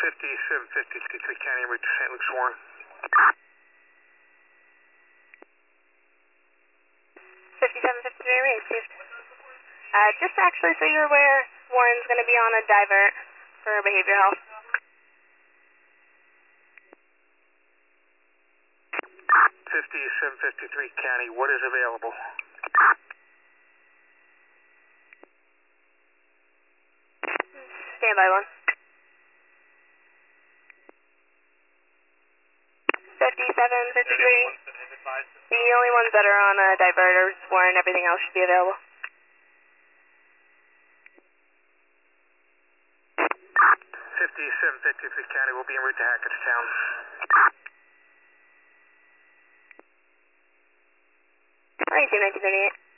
5753 County, en route to St. Luke's Warren. 5753 received. Just actually so you're aware, Warren's going to be on a divert for behavioral health. 5753 County, what is available? Standby one. 5753. The only ones that are on a divert are Warren, everything else should be available. 5753 County, we'll be en route to Hackettstown. 1938.